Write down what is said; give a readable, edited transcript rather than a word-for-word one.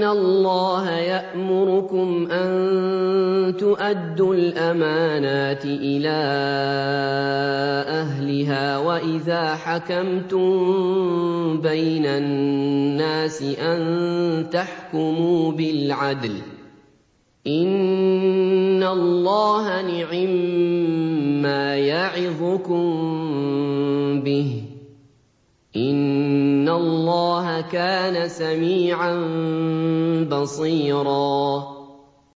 اللَّهَ يَأْمُرُكُمْ أَن تُؤَدُّوا الْأَمَانَاتِ إِلَىٰ أَهْلِهَا وَإِذَا حَكَمْتُم بَيْنَ النَّاسِ أَن تَحْكُمُوا بِالْعَدْلِ ۚ إِنَّ اللَّهَ نِعِمَّا يَعِظُكُم بِهِ ۗ إِنَّ اللَّهَ كَانَ سَمِيعًا بَصِيرًا